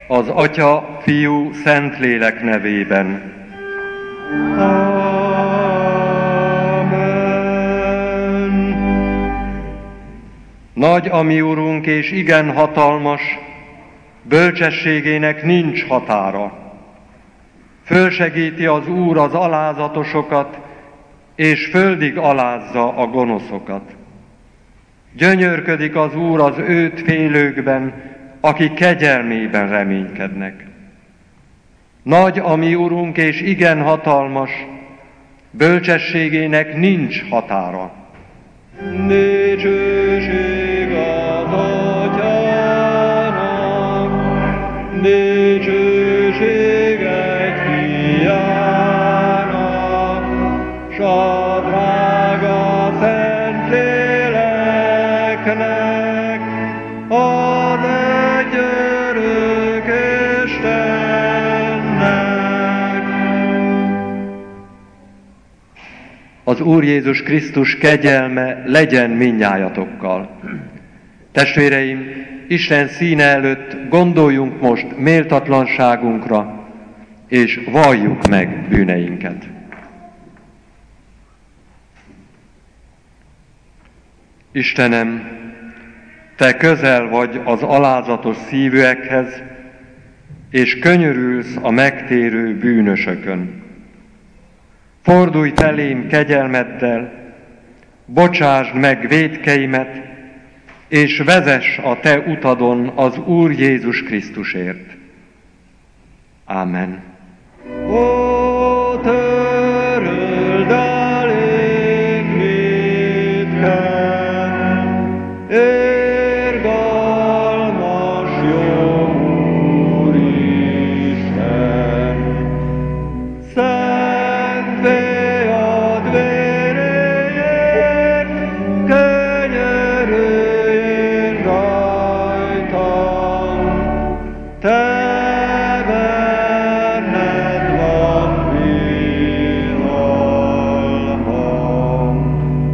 Az Atya, Fiú, Szentlélek nevében. Amen. Nagy a mi Urunk, és igen hatalmas, bölcsességének nincs határa. Fölsegíti az Úr az alázatosokat, és földig alázza a gonoszokat. Gyönyörködik az Úr az őt félőkben, akik kegyelmében reménykednek. Nagy a mi Urunk, és igen hatalmas, bölcsességének nincs határa. Dicsőség az Atyának, dicsőség egy Fiának, s a drága Szentléleknek, az egyörök Istennek. Az Úr Jézus Krisztus kegyelme legyen mindnyájatokkal. Testvéreim, Isten színe előtt gondoljunk most méltatlanságunkra, és valljuk meg bűneinket. Istenem, Te közel vagy az alázatos szívűekhez, és könyörülsz a megtérő bűnösökön. Fordulj felém kegyelmeddel, bocsásd meg vétkeimet, és vezess a Te utadon az Úr Jézus Krisztusért. Ámen. Ó, töröld elénk vétket, irgalmas jó Úristen, szent fiad véréért, könyörülj rajtam, Te benned van bízalmam.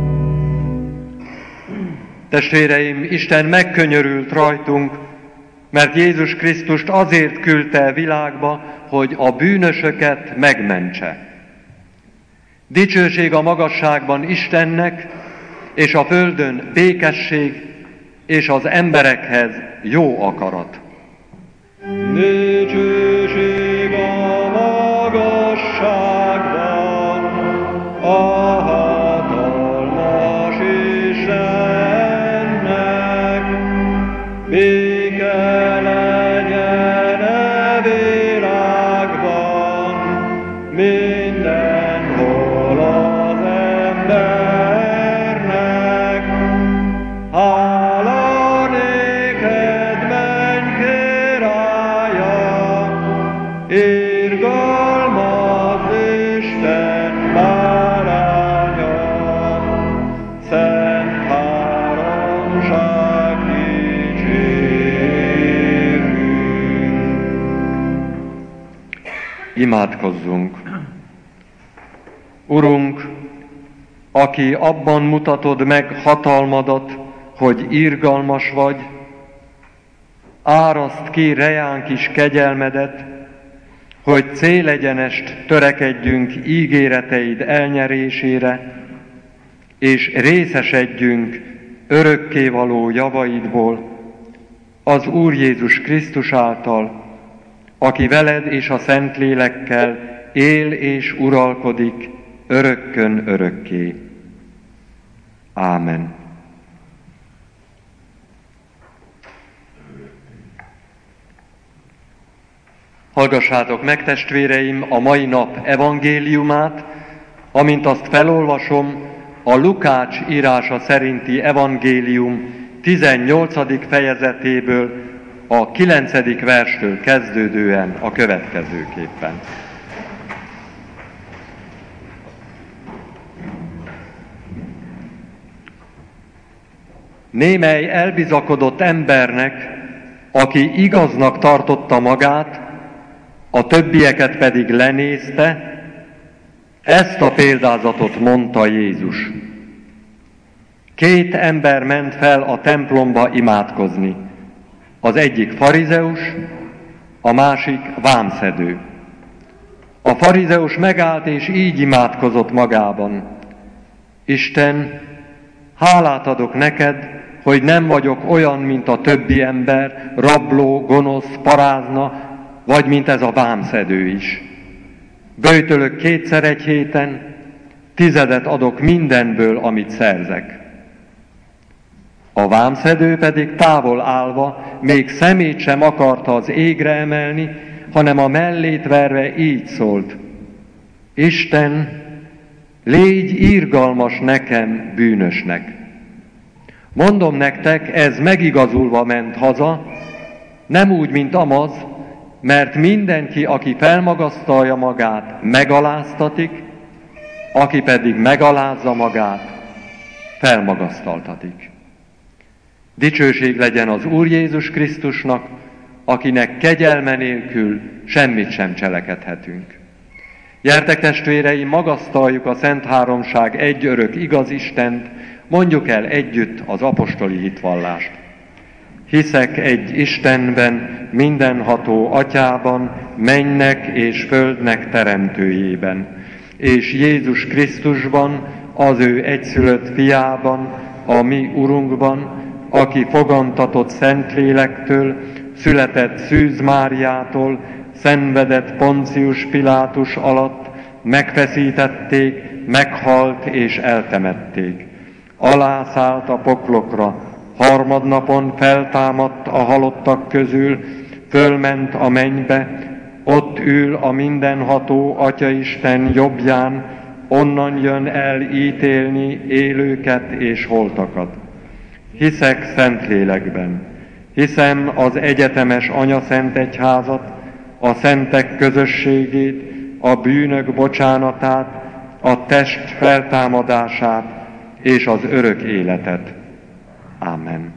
Testvéreim, Isten megkönyörült rajtunk, mert Jézus Krisztust azért küldte a világba, hogy a bűnösöket megmentse. Dicsőség a magasságban Istennek, és a földön békesség, és az emberekhez jó akarat. Dicsőség a magasságban, a hatalmas Istennek, béke legyen a világban, mindenhol az embernek. Hála néked, menj királya, irgalmaz Isten báránya, szent háromság dicsérünk. Imádkozzunk! Urunk, aki abban mutatod meg hatalmadat, hogy irgalmas vagy, áraszt ki rejánk is kegyelmedet, hogy célegyenest törekedjünk ígéreteid elnyerésére, és részesedjünk örökkévaló javaidból, az Úr Jézus Krisztus által, aki veled és a Szentlélekkel él és uralkodik örökkön örökké. Ámen. Hallgassátok meg, testvéreim, a mai nap evangéliumát, amint azt felolvasom, a Lukács írása szerinti evangélium 18. fejezetéből, a 9. verstől kezdődően a következőképpen. Némely elbizakodott embernek, aki igaznak tartotta magát, a többieket pedig lenézte, ezt a példázatot mondta Jézus. 2 ember ment fel a templomba imádkozni. Az egyik farizeus, a másik vámszedő. A farizeus megállt és így imádkozott magában: Isten, hálát adok neked, hogy nem vagyok olyan, mint a többi ember, rabló, gonosz, parázna, vagy mint ez a vámszedő is. Böjtölök 2-szer egy héten, 10 adok mindenből, amit szerzek. A vámszedő pedig távol állva még szemét sem akarta az égre emelni, hanem a mellét verve így szólt: Isten, légy irgalmas nekem, bűnösnek. Mondom nektek, ez megigazulva ment haza, nem úgy, mint Amaz, mert mindenki, aki felmagasztalja magát, megaláztatik, aki pedig megalázza magát, felmagasztaltatik. Dicsőség legyen az Úr Jézus Krisztusnak, akinek kegyelme nélkül semmit sem cselekedhetünk. Gyertek, testvéreim, magasztaljuk a Szent Háromság egy örök igaz Istent, mondjuk el együtt az apostoli hitvallást. Hiszek egy Istenben, mindenható Atyában, mennynek és földnek teremtőjében, és Jézus Krisztusban, az ő egyszülött fiában, a mi Urunkban, aki fogantatott Szentlélektől, született Szűz Máriától, szenvedett Poncius Pilátus alatt, megfeszítették, meghalt és eltemették. Alászállt a poklokra, harmadnapon feltámadt a halottak közül, fölment a mennybe, ott ül a mindenható Atyaisten jobbján, onnan jön el ítélni élőket és holtakat. Hiszek Szentlélekben, hiszem az egyetemes Anyaszent Egyházat, a szentek közösségét, a bűnök bocsánatát, a test feltámadását és az örök életet. Amen.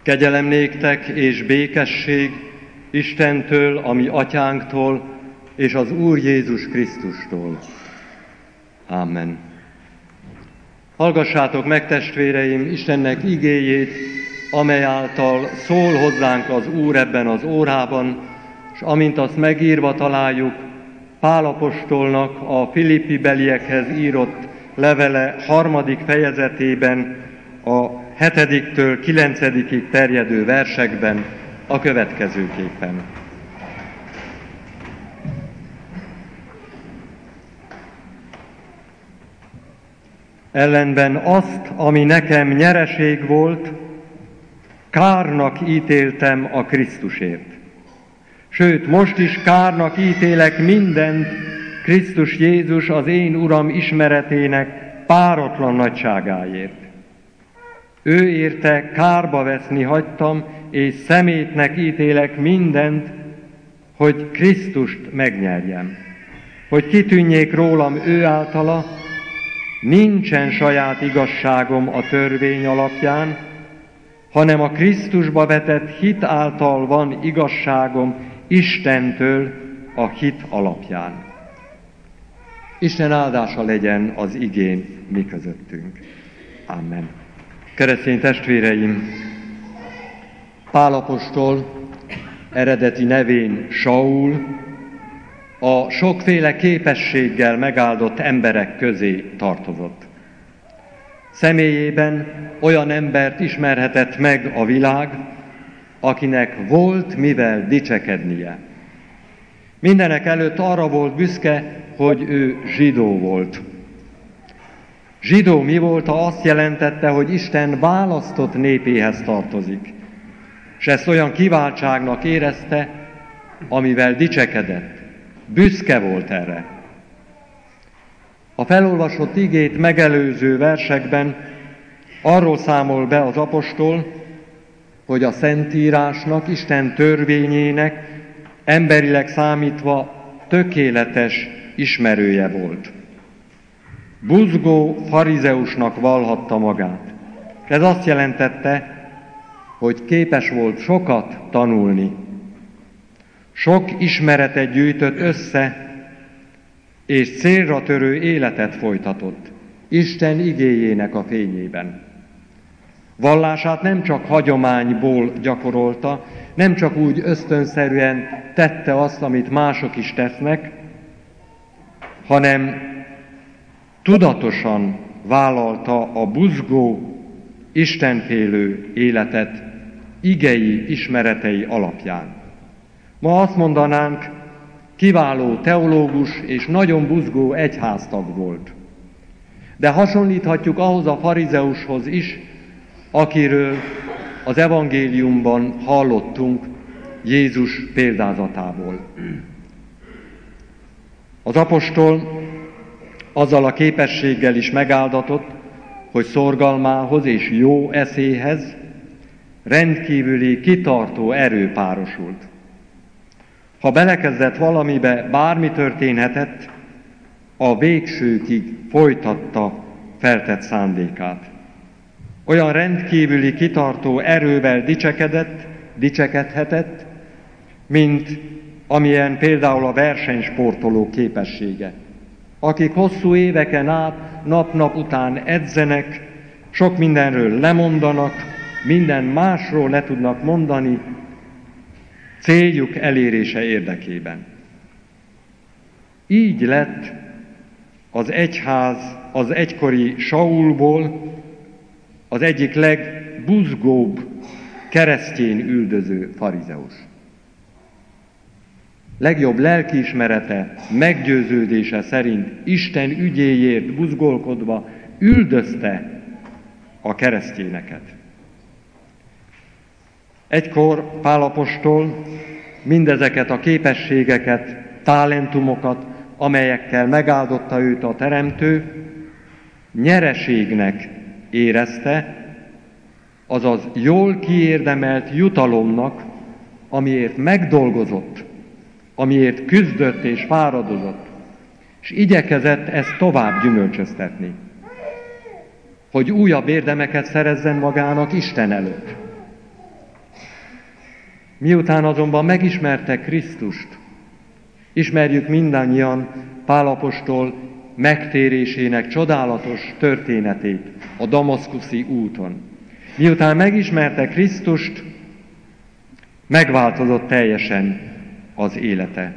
Kegyelem néktek és békesség Istentől, a mi atyánktól, és az Úr Jézus Krisztustól. Amen. Hallgassátok meg, testvéreim, Istennek igéjét, amely által szól hozzánk az Úr ebben az órában, és amint azt megírva találjuk Pál apostolnak a Filippi beliekhez írott levele 3. fejezetében, a 7-től 9-ig terjedő versekben a következőképpen. Ellenben azt, ami nekem nyereség volt, kárnak ítéltem a Krisztusért. Sőt, most is kárnak ítélek mindent Krisztus Jézus az én Uram ismeretének páratlan nagyságáért. Ő érte kárba veszni hagytam, és szemétnek ítélek mindent, hogy Krisztust megnyerjem. Hogy kitűnjék rólam ő általa, nincsen saját igazságom a törvény alapján, hanem a Krisztusba vetett hit által van igazságom Istentől a hit alapján. Isten áldása legyen az igén mi közöttünk. Amen. Keresztény testvéreim, Pál apostol, eredeti nevén Saul, a sokféle képességgel megáldott emberek közé tartozott. Személyében olyan embert ismerhetett meg a világ, akinek volt mivel dicsekednie. Mindenek előtt arra volt büszke, hogy ő zsidó volt. Zsidó mi volt, ha azt jelentette, hogy Isten választott népéhez tartozik, és ezt olyan kiváltságnak érezte, amivel dicsekedett. Büszke volt erre. A felolvasott igét megelőző versekben arról számol be az apostol, hogy a Szentírásnak, Isten törvényének emberileg számítva tökéletes ismerője volt. Buzgó farizeusnak vallhatta magát. Ez azt jelentette, hogy képes volt sokat tanulni. Sok ismeretet gyűjtött össze, és célra törő életet folytatott, Isten igéjének a fényében. Vallását nem csak hagyományból gyakorolta, nem csak úgy ösztönszerűen tette azt, amit mások is tesznek, hanem tudatosan vállalta a buzgó, istenfélő életet igei ismeretei alapján. Ma azt mondanánk, kiváló teológus és nagyon buzgó egyháztag volt. De hasonlíthatjuk ahhoz a farizeushoz is, akiről az evangéliumban hallottunk Jézus példázatából. Az apostol azzal a képességgel is megáldatott, hogy szorgalmához és jó eszéhez rendkívüli kitartó erő párosult. Ha belekezdett valamibe, bármi történhetett, a végsőkig folytatta feltett szándékát. Olyan rendkívüli kitartó erővel dicsekedhetett, mint amilyen például a versenysportoló képessége, akik hosszú éveken át, nap-nap után edzenek, sok mindenről lemondanak, minden másról le tudnak mondani, céljuk elérése érdekében. Így lett az egyház az egykori Saulból az egyik legbuzgóbb keresztény üldöző farizeus. Legjobb lelkiismerete, meggyőződése szerint Isten ügyéért buzgolkodva üldözte a keresztényeket. Egykor Pál apostol mindezeket a képességeket, talentumokat, amelyekkel megáldotta őt a Teremtő, nyereségnek érezte, azaz jól kiérdemelt jutalomnak, amiért megdolgozott, amiért küzdött és fáradozott, és igyekezett ezt tovább gyümölcsöztetni, hogy újabb érdemeket szerezzen magának Isten előtt. Miután azonban megismerte Krisztust, ismerjük mindannyian Pál apostol megtérésének csodálatos történetét a damaszkuszi úton. Miután megismerte Krisztust, megváltozott teljesen az élete.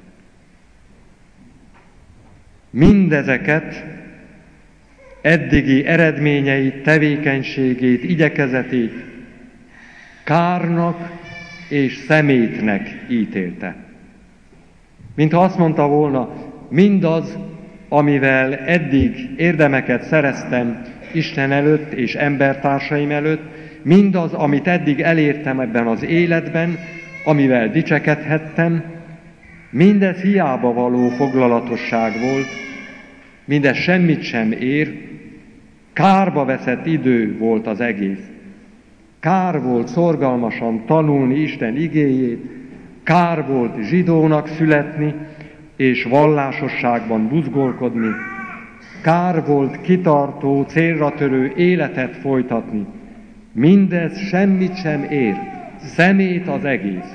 Mindezeket, eddigi eredményeit, tevékenységét, igyekezetét kárnak és szemétnek ítélte. Mintha azt mondta volna, mindaz, amivel eddig érdemeket szereztem Isten előtt és embertársaim előtt, mindaz, amit eddig elértem ebben az életben, amivel dicsekedhettem, mindez hiába való foglalatosság volt, mindez semmit sem ér, kárba veszett idő volt az egész. Kár volt szorgalmasan tanulni Isten igéjét, kár volt zsidónak születni és vallásosságban buzgolkodni, kár volt kitartó, célra törő életet folytatni. Mindez semmit sem ér, szemét az egész.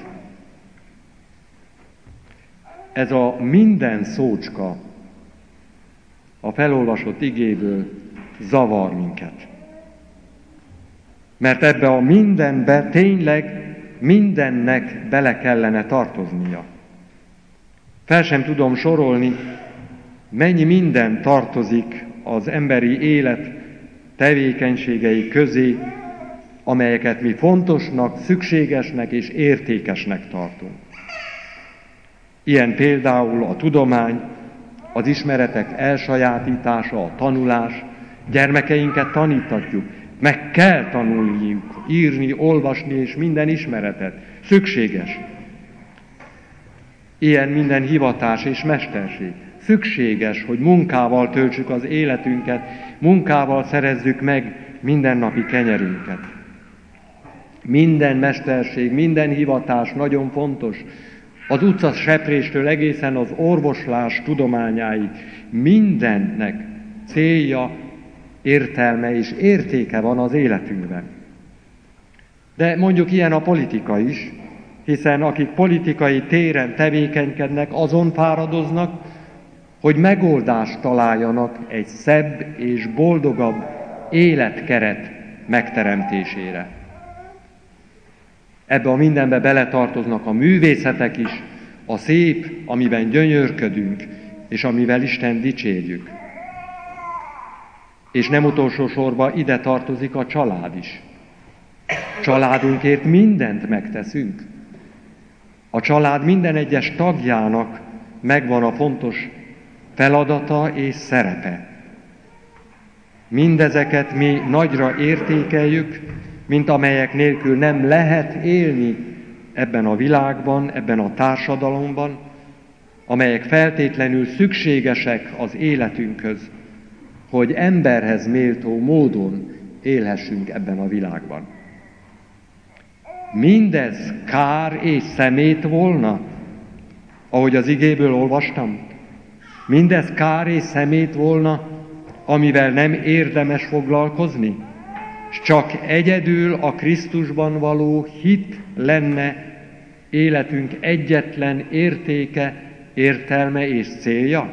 Ez a minden szócska a felolvasott igéből zavar minket. Mert ebbe a mindenbe tényleg mindennek bele kellene tartoznia. Fel sem tudom sorolni, mennyi minden tartozik az emberi élet tevékenységei közé, amelyeket mi fontosnak, szükségesnek és értékesnek tartunk. Ilyen például a tudomány, az ismeretek elsajátítása, a tanulás. Gyermekeinket tanítatjuk, meg kell tanulniuk, írni, olvasni és minden ismeretet. Szükséges. Ilyen minden hivatás és mesterség. Szükséges, hogy munkával töltsük az életünket, munkával szerezzük meg mindennapi kenyerünket. Minden mesterség, minden hivatás nagyon fontos. Az utca sepréstől egészen az orvoslás tudományáig mindennek célja, értelme és értéke van az életünkben. De mondjuk ilyen a politika is, hiszen akik politikai téren tevékenykednek, azon fáradoznak, hogy megoldást találjanak egy szebb és boldogabb életkeret megteremtésére. Ebbe a mindenbe beletartoznak a művészetek is, a szép, amiben gyönyörködünk, és amivel Isten dicsérjük. És nem utolsó sorban ide tartozik a család is. Családunkért mindent megteszünk. A család minden egyes tagjának megvan a fontos feladata és szerepe. Mindezeket mi nagyra értékeljük, mint amelyek nélkül nem lehet élni ebben a világban, ebben a társadalomban, amelyek feltétlenül szükségesek az életünkhöz, hogy emberhez méltó módon élhessünk ebben a világban. Mindez kár és szemét volna, ahogy az igéből olvastam. Mindez kár és szemét volna, amivel nem érdemes foglalkozni, s csak egyedül a Krisztusban való hit lenne életünk egyetlen értéke, értelme és célja?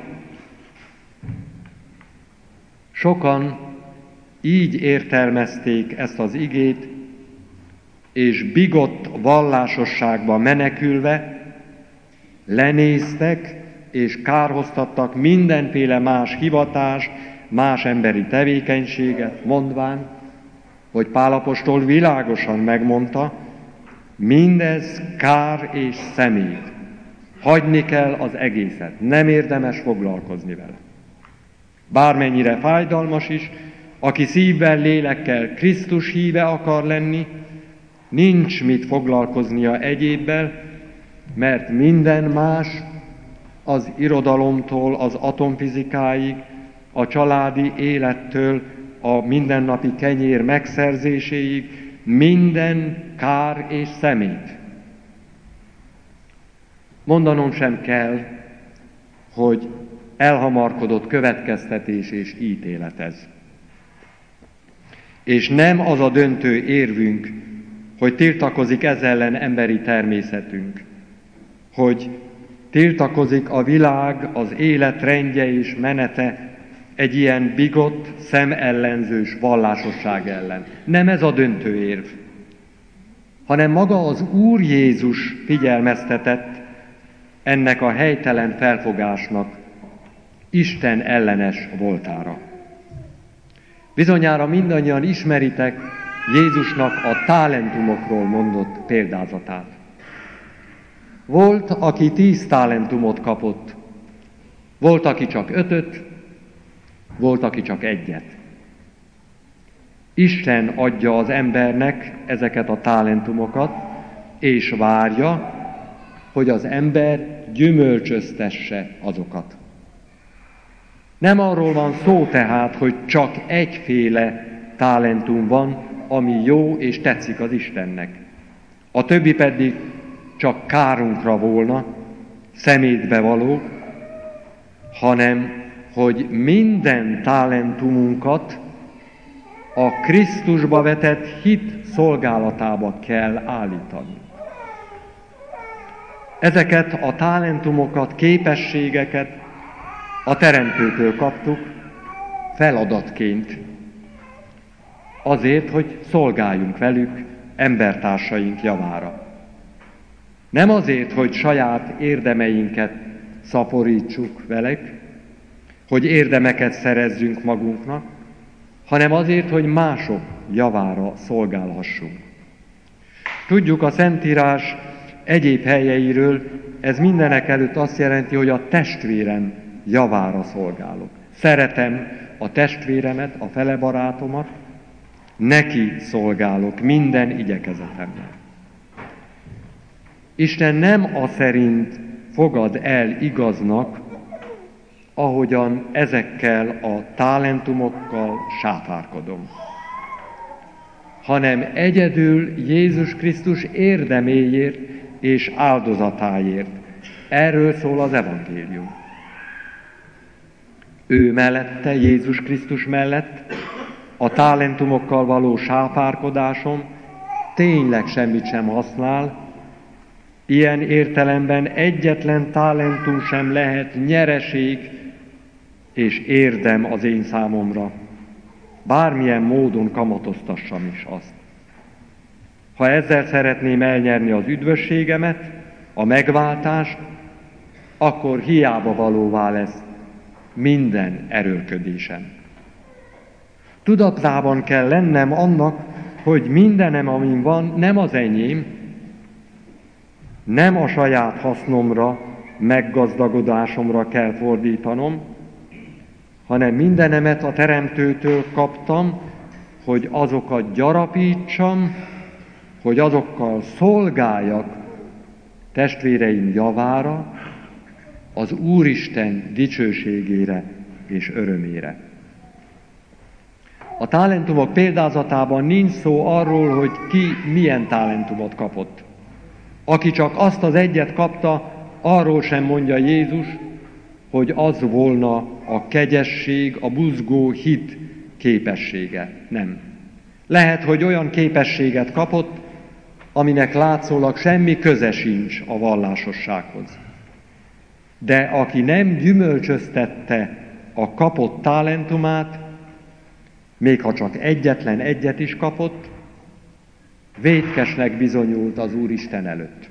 Sokan így értelmezték ezt az igét, és bigott vallásosságba menekülve lenéztek és kárhoztattak mindenféle más hivatást, más emberi tevékenységet, mondván, hogy Pál apostol világosan megmondta, mindez kár és szemét. Hagyni kell az egészet, nem érdemes foglalkozni vele. Bármennyire fájdalmas is, aki szívvel, lélekkel Krisztus híve akar lenni, nincs mit foglalkoznia egyébbel, mert minden más, az irodalomtól, az atomfizikáig, a családi élettől, a mindennapi kenyér megszerzéséig, minden kár és szemét. Mondanom sem kell, hogy elhamarkodott következtetés és ítélet ez. És nem az a döntő érvünk, hogy tiltakozik ez ellen emberi természetünk, hogy tiltakozik a világ, az élet rendje és menete egy ilyen bigott, szemellenzős vallásosság ellen. Nem ez a döntő érv, hanem maga az Úr Jézus figyelmeztetett ennek a helytelen felfogásnak, Isten ellenes voltára. Bizonyára mindannyian ismeritek Jézusnak a talentumokról mondott példázatát. Volt, aki 10 talentumot kapott, volt, aki csak 5-öt, volt, aki csak 1-et. Isten adja az embernek ezeket a talentumokat, és várja, hogy az ember gyümölcsöztesse azokat. Nem arról van szó tehát, hogy csak egyféle talentum van, ami jó és tetszik az Istennek. A többi pedig csak kárunkra volna, szemétbe való, hanem hogy minden talentumunkat a Krisztusba vetett hit szolgálatába kell állítani. Ezeket a talentumokat, képességeket a Teremtőtől kaptuk feladatként, azért, hogy szolgáljunk velük embertársaink javára. Nem azért, hogy saját érdemeinket szaporítsuk velük, hogy érdemeket szerezzünk magunknak, hanem azért, hogy mások javára szolgálhassunk. Tudjuk a Szentírás egyéb helyeiről, ez mindenek előtt azt jelenti, hogy a testvérem javára szolgálok. Szeretem a testvéremet, a felebarátomat, neki szolgálok minden igyekezetemmel. Isten nem aszerint fogad el igaznak, ahogyan ezekkel a talentumokkal sáfárkodom, hanem egyedül Jézus Krisztus érdeméért és áldozatáért. Erről szól az evangélium. Ő mellette, Jézus Krisztus mellett a talentumokkal való sáfárkodásom tényleg semmit sem használ. Ilyen értelemben egyetlen talentum sem lehet nyereség és érdem az én számomra, bármilyen módon kamatoztassam is azt. Ha ezzel szeretném elnyerni az üdvösségemet, a megváltást, akkor hiába valóvá lesz minden erőlködésem. Tudatában kell lennem annak, hogy mindenem, amin van, nem az enyém, nem a saját hasznomra, meggazdagodásomra kell fordítanom, hanem mindenemet a Teremtőtől kaptam, hogy azokat gyarapítsam, hogy azokkal szolgáljak testvéreim javára, az Úristen dicsőségére és örömére. A talentumok példázatában nincs szó arról, hogy ki milyen talentumot kapott. Aki csak azt az egyet kapta, arról sem mondja Jézus, hogy az volna a kegyesség, a buzgó hit képessége. Nem. Lehet, hogy olyan képességet kapott, aminek látszólag semmi köze sincs a vallásossághoz. De aki nem gyümölcsöztette a kapott talentumát, még ha csak egyetlen egyet is kapott, vétkesnek bizonyult az Úristen előtt.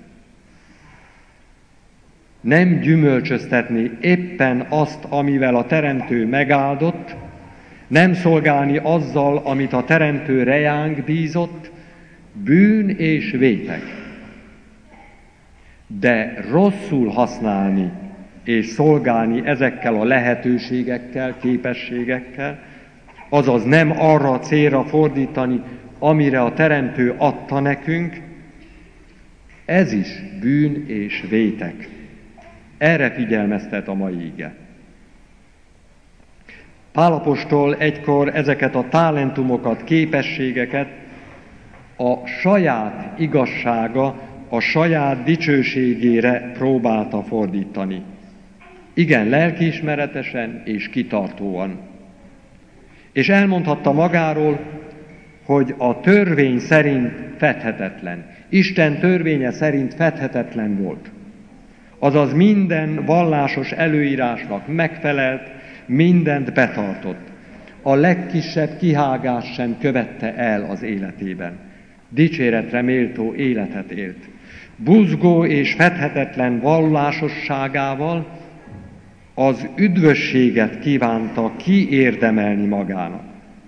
Nem gyümölcsöztetni éppen azt, amivel a Teremtő megáldott, nem szolgálni azzal, amit a Teremtő rejánk bízott, bűn és vétek. De rosszul használni és szolgálni ezekkel a lehetőségekkel, képességekkel, azaz nem arra a célra fordítani, amire a Teremtő adta nekünk, ez is bűn és vétek. Erre figyelmeztet a mai ige. Pál apostol egykor ezeket a talentumokat, képességeket a saját igazsága, a saját dicsőségére próbálta fordítani. Igen, lelkiismeretesen és kitartóan. És elmondhatta magáról, hogy a törvény szerint fedhetetlen. Isten törvénye szerint fedhetetlen volt. Azaz minden vallásos előírásnak megfelelt, mindent betartott. A legkisebb kihágást sem követte el az életében. Dicséretre méltó életet élt. Buzgó és fedhetetlen vallásosságával az üdvösséget kívánta kiérdemelni magának.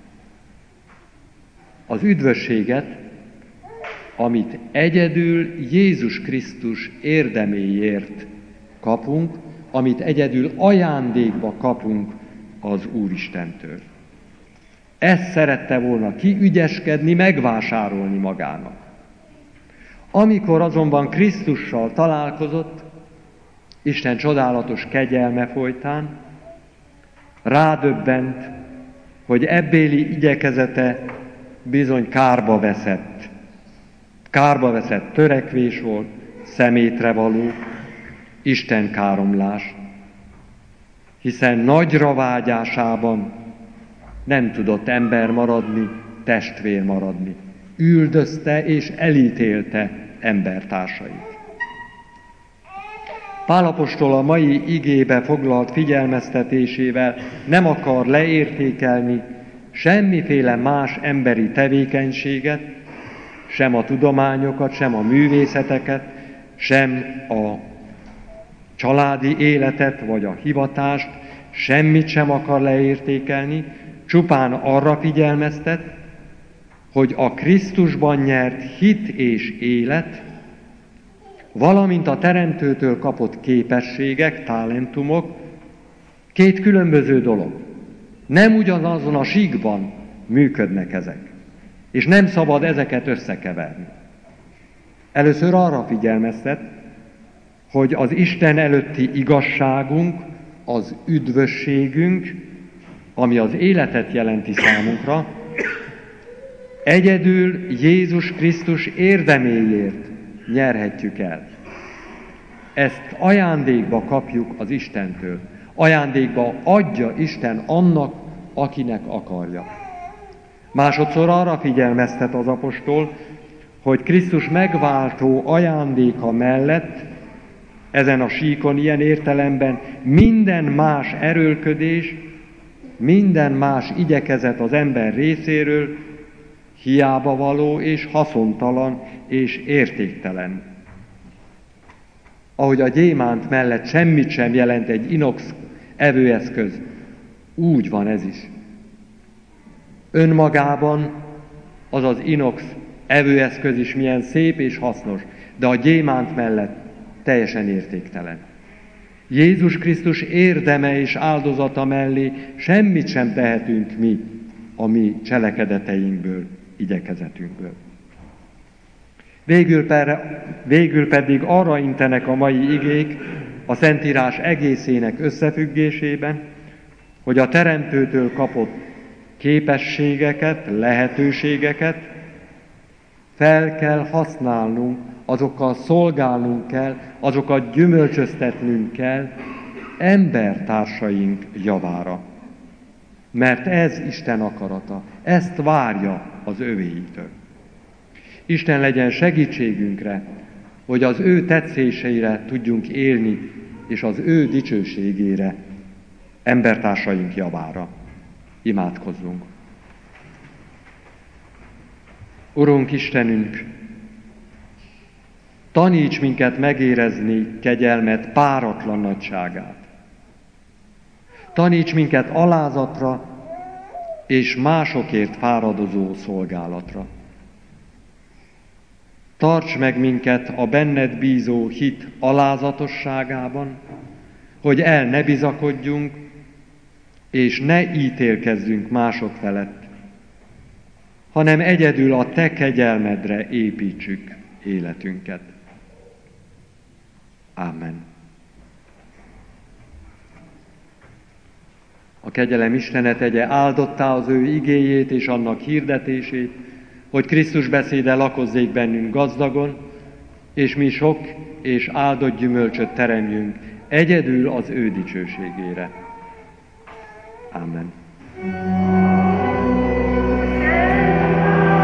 Az üdvösséget, amit egyedül Jézus Krisztus érdeméért kapunk, amit egyedül ajándékba kapunk az Úristentől. Ezt szerette volna kiügyeskedni, megvásárolni magának. Amikor azonban Krisztussal találkozott, Isten csodálatos kegyelme folytán, rádöbbent, hogy ebbéli igyekezete bizony kárba veszett. Kárba veszett törekvés volt, szemétre való, Isten káromlás, hiszen nagyra vágyásában nem tudott ember maradni, testvér maradni. Üldözte és elítélte embertársait. Pál apostol a mai igébe foglalt figyelmeztetésével nem akar leértékelni semmiféle más emberi tevékenységet, sem a tudományokat, sem a művészeteket, sem a családi életet vagy a hivatást, semmit sem akar leértékelni, csupán arra figyelmeztet, hogy a Krisztusban nyert hit és élet, valamint a Teremtőtől kapott képességek, talentumok, két különböző dolog. Nem ugyanazon a síkban működnek ezek, és nem szabad ezeket összekeverni. Először arra figyelmeztet, hogy az Isten előtti igazságunk, az üdvösségünk, ami az életet jelenti számunkra, egyedül Jézus Krisztus érdeméért nyerhetjük el. Ezt ajándékba kapjuk az Istentől. Ajándékba adja Isten annak, akinek akarja. Másodszor arra figyelmeztet az apostol, hogy Krisztus megváltó ajándéka mellett ezen a síkon ilyen értelemben minden más erőlködés, minden más igyekezet az ember részéről hiába való és haszontalan és értéktelen. Ahogy a gyémánt mellett semmit sem jelent egy inox evőeszköz, úgy van ez is. Önmagában az az inox evőeszköz is milyen szép és hasznos, de a gyémánt mellett teljesen értéktelen. Jézus Krisztus érdeme és áldozata mellé semmit sem tehetünk mi a mi cselekedeteinkből, igyekezetünkből. Végül pedig arra intenek a mai igék a Szentírás egészének összefüggésében, hogy a Teremtőtől kapott képességeket, lehetőségeket fel kell használnunk, azokkal szolgálnunk kell, azokat gyümölcsöztetnünk kell embertársaink javára. Mert ez Isten akarata, ezt várja az övéitől. Isten legyen segítségünkre, hogy az ő tetszéseire tudjunk élni, és az ő dicsőségére, embertársaink javára. Imádkozzunk! Urunk Istenünk, taníts minket megérezni kegyelmed páratlan nagyságát. Taníts minket alázatra és másokért fáradozó szolgálatra. Tarts meg minket a benned bízó hit alázatosságában, hogy el ne bizakodjunk, és ne ítélkezzünk mások felett, hanem egyedül a te kegyelmedre építsük életünket. Ámen. A kegyelem Istene tegye áldottá az ő igéjét és annak hirdetését, hogy Krisztus beszéde lakozzék bennünk gazdagon, és mi sok és áldott gyümölcsöt teremjünk egyedül az ő dicsőségére. Ámen.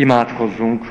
Imádkozzunk!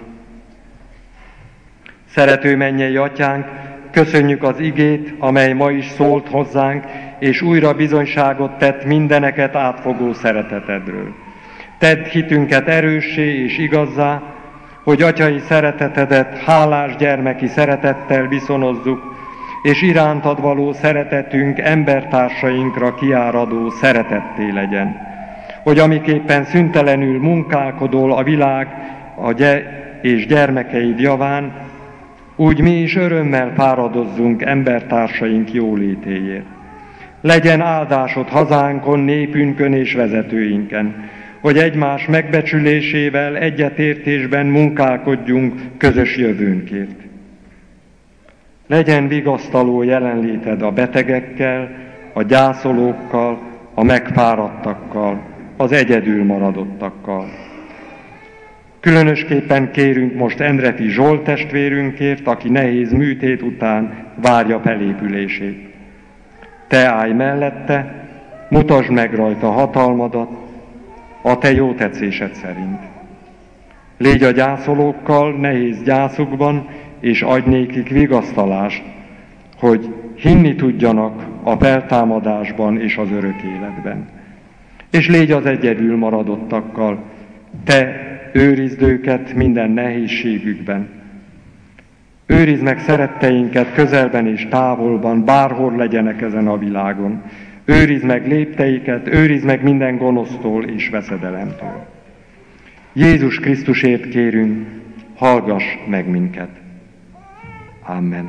Szerető mennyei Atyánk, köszönjük az igét, amely ma is szólt hozzánk, és újra bizonyságot tett mindeneket átfogó szeretetedről. Tedd hitünket erőssé és igazzá, hogy atyai szeretetedet hálás gyermeki szeretettel viszonozzuk, és irántad való szeretetünk embertársainkra kiáradó szeretetté legyen. Hogy amiképpen szüntelenül munkálkodol a világ és gyermekeid javán, úgy mi is örömmel fáradozzunk embertársaink jólétéért. Legyen áldásod hazánkon, népünkön és vezetőinken, hogy egymás megbecsülésével, egyetértésben munkálkodjunk közös jövőnkért. Legyen vigasztaló jelenléted a betegekkel, a gyászolókkal, a megfáradtakkal, az egyedül maradottakkal. Különösképpen kérünk most Endreti Zsolt testvérünkért, aki nehéz műtét után várja felépülését. Te állj mellette, mutasd meg rajta hatalmadat, a te jó tetszésed szerint. Légy a gyászolókkal nehéz gyászukban, és adj nékik vigasztalást, hogy hinni tudjanak a feltámadásban és az örök életben. És légy az egyedül maradottakkal, te őrizd őket minden nehézségükben. Őrizd meg szeretteinket közelben és távolban, bárhol legyenek ezen a világon. Őrizd meg lépteiket, őrizd meg minden gonosztól és veszedelemtől. Jézus Krisztusért kérünk, hallgass meg minket. Amen.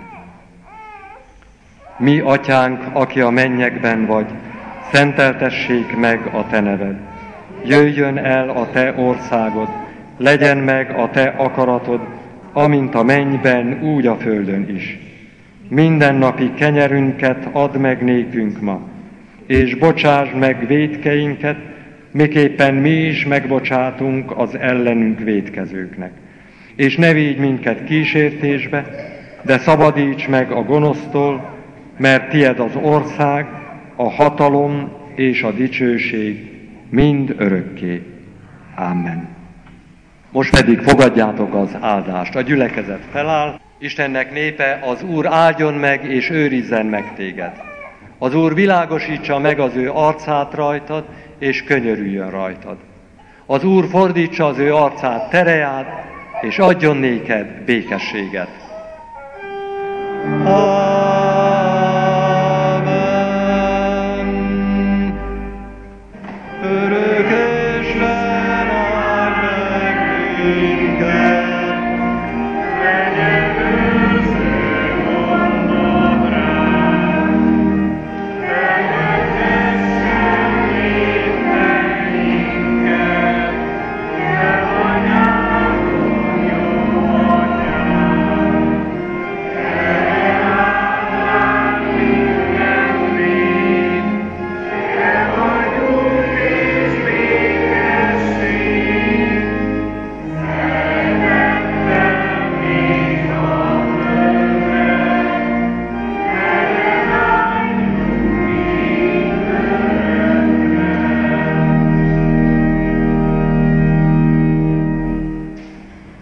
Mi, Atyánk, aki a mennyekben vagy, szenteltessék meg a te neved. Jöjjön el a te országod, legyen meg a te akaratod, amint a mennyben, úgy a földön is. Mindennapi kenyerünket add meg nékünk ma, és bocsásd meg vétkeinket, miképpen mi is megbocsátunk az ellenünk vétkezőknek. És ne védj minket kísértésbe, de szabadíts meg a gonosztól, mert tied az ország, a hatalom és a dicsőség mind örökké. Amen. Most pedig fogadjátok az áldást. A gyülekezet feláll. Istennek népe, az Úr áldjon meg és őrizzen meg téged. Az Úr világosítsa meg az ő arcát rajtad, és könyörüljön rajtad. Az Úr fordítsa az ő arcát tereját, és adjon néked békességet.